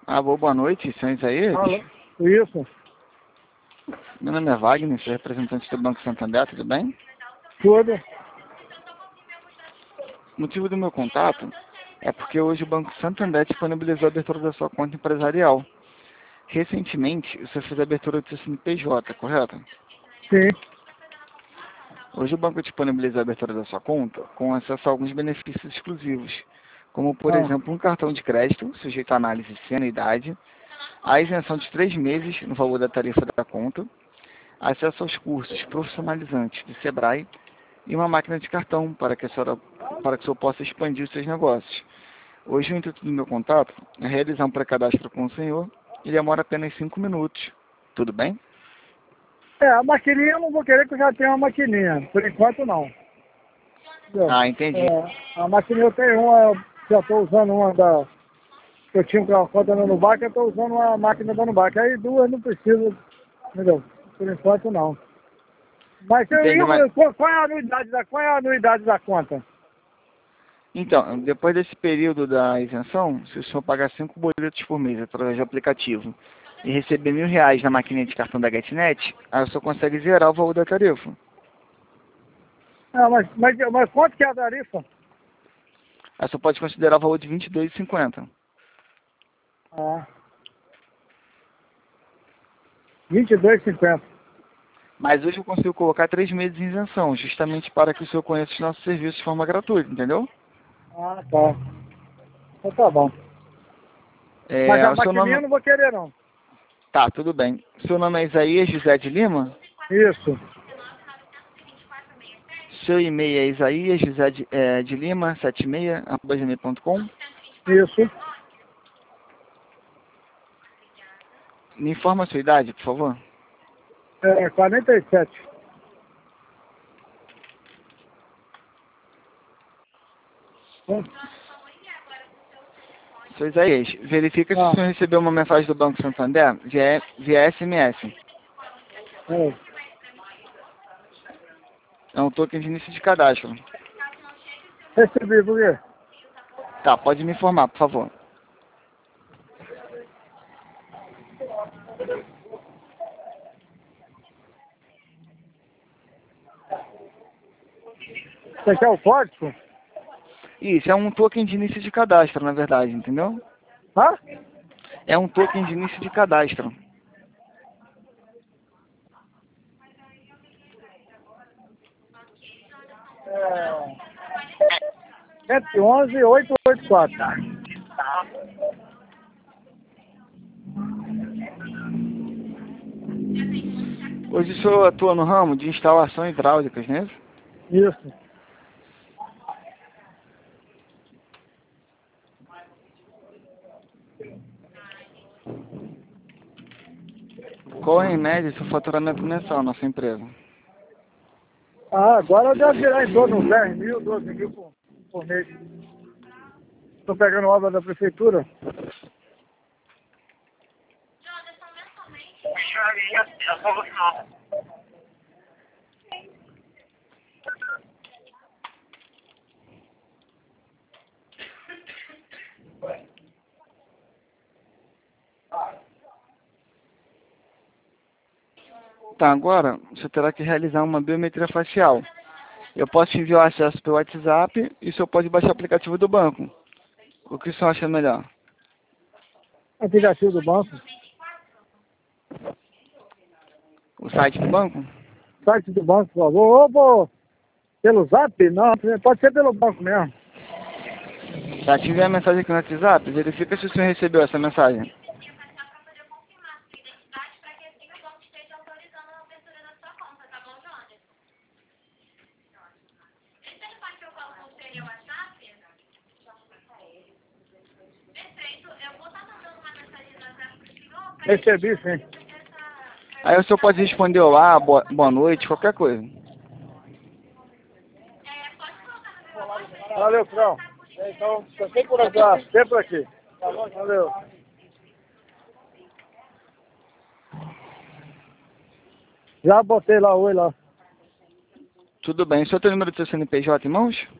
Alô, boa noite, senhor Isaías. Alô? Isso, Meu nome é Wagner, sou representante do Banco Santander, tudo bem? tudo. O motivo do meu contato é porque hoje o Banco Santander disponibilizou a abertura da sua conta empresarial. Recentemente, você fez a abertura do seu CNPJ, correto? Sim. Hoje o banco disponibiliza a abertura da sua conta com acesso a alguns benefícios exclusivos, como, por Ah, exemplo, um cartão de crédito sujeito à análise sem anuidade, a isenção de 3 meses no valor da tarifa da conta, acesso aos cursos profissionalizantes do Sebrae e uma máquina de cartão para que o senhor possa expandir os seus negócios. Hoje o intuito do meu contato é realizar um pré-cadastro com o senhor e demora apenas 5 minutos. Tudo bem? a maquininha eu não vou querer que eu já tenha uma maquininha. Por enquanto não. Entendeu? Ah, entendi. A maquininha eu tenho uma, já estou usando uma da. Eu tinha uma conta no Nubank, eu estou usando uma máquina da Nubank. Aí duas não preciso, entendeu? Por enquanto não. Mas Entendi, mas... qual é a anuidade da conta? Então, depois desse período da isenção, se o senhor pagar 5 boletos por mês através do aplicativo e receber R$ 1.000 na maquininha de cartão da GetNet, aí o senhor consegue zerar o valor da tarifa. Ah, mas quanto que é a tarifa? Aí o senhor pode considerar o valor de R$ 22,50. Ah, 22,50. Mas hoje eu consigo colocar 3 meses em isenção, justamente para que o senhor conheça os nossos serviços de forma gratuita, entendeu? Ah, tá. Então tá bom. Mas a O seu maquininha eu nome... não vou querer não. Tá, tudo bem. O seu nome é Isaías José de Lima? Isso. Seu e-mail é Isaías José de Lima 76@gmail.com. Isso. Me informa a sua idade, por favor. 47. Seu Isaías, verifica se o Ah, senhor recebeu uma mensagem do Banco Santander via SMS. é. É um token de início de cadastro. Recebi, por quê? Tá, pode me informar, por favor. Você quer o código? Isso, é um token de início de cadastro, na verdade, entendeu? Hã? É um token de início de cadastro. É 111-884. Hoje o senhor atua no ramo de instalação hidráulicas, não é isso? Isso. Qual é, em média, seu faturamento mensal na sua empresa? Ah, agora deve virar em torno de 10 mil, 12 mil por mês. Estou pegando obra da prefeitura. Tá, agora você terá que realizar uma biometria facial. Eu posso te enviar o acesso pelo WhatsApp e o senhor pode baixar o aplicativo do banco. O que o senhor acha melhor? Aplicativo do banco. O site do banco? Site do banco, por favor. Ou pelo Zap? Não, pode ser pelo banco mesmo. Tá, te enviar a mensagem aqui no WhatsApp. Verifica se o senhor recebeu essa mensagem. Recebi, sim. Aí o senhor pode responder olá, boa noite, qualquer coisa. Valeu, Frão. Então, tô sempre por aqui. Sempre por aqui. Tá bom, valeu. Já botei lá, oi lá. Tudo bem. O senhor tem o número do seu CNPJ em mãos?